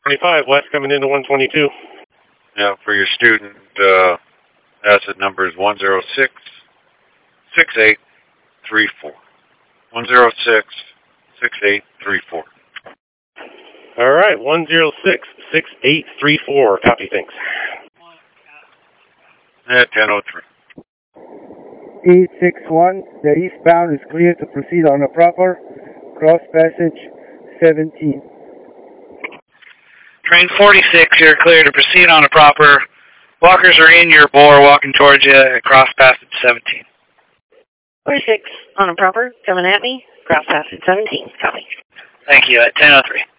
25 west coming into 122. Yeah, for your student, asset number is 106-6834. 106-6834. All right, 106-6834. Copy, thanks. At 10:03. 861, the eastbound is clear to proceed on a proper. Cross passage 17. Train 46, you're clear to proceed on a proper. Walkers are in your bore walking towards you at cross passage 17. 46 on a proper, coming at me. Cross passage 17. Copy. Thank you, at 10:03.